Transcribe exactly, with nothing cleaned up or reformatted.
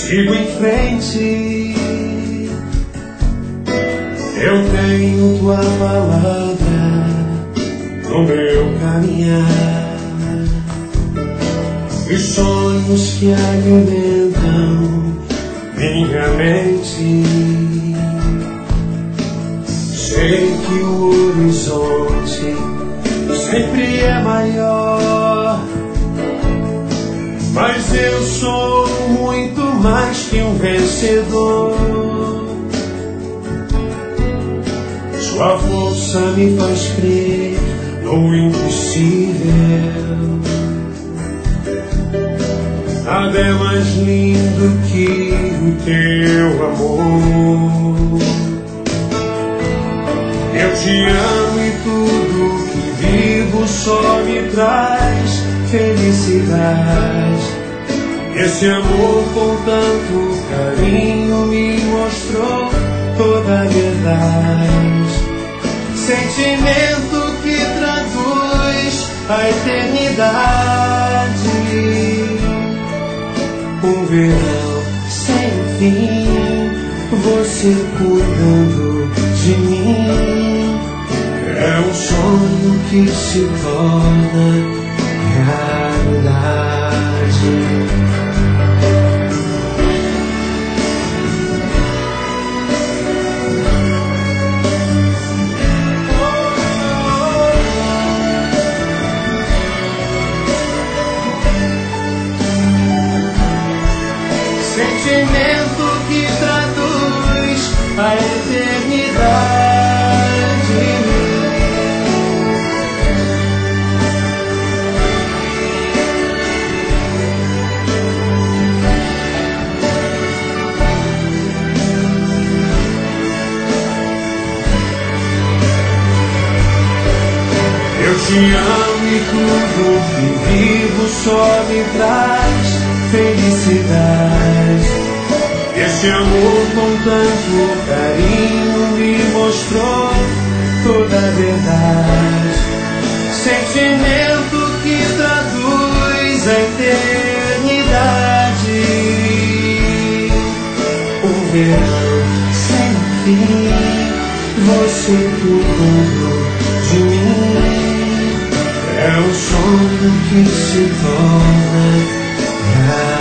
Sigo em frente, eu tenho tua palavra no meu caminhar, os sonhos que alimentam minha mente. Sei que o horizonte sempre é maior, mas eu sou muito mais que um vencedor. Sua força me faz crer no impossível. Nada é mais lindo que o teu amor. Eu te amo e tudo que vivo só me traz felicidade. Esse amor com tanto carinho me mostrou toda a verdade. Sentimento que traduz a eternidade. Um verão sem fim, você cuidando de mim. É um sonho que se torna realidade. Sentimento que traduz a eternidade. Eu te amo e tudo que vivo só me traz felicidade. Esse amor com tanto carinho me mostrou toda a verdade. Sentimento que traduz a eternidade. Um verão sem fim, você cuidando de mim. É um sonho que se torna realidade.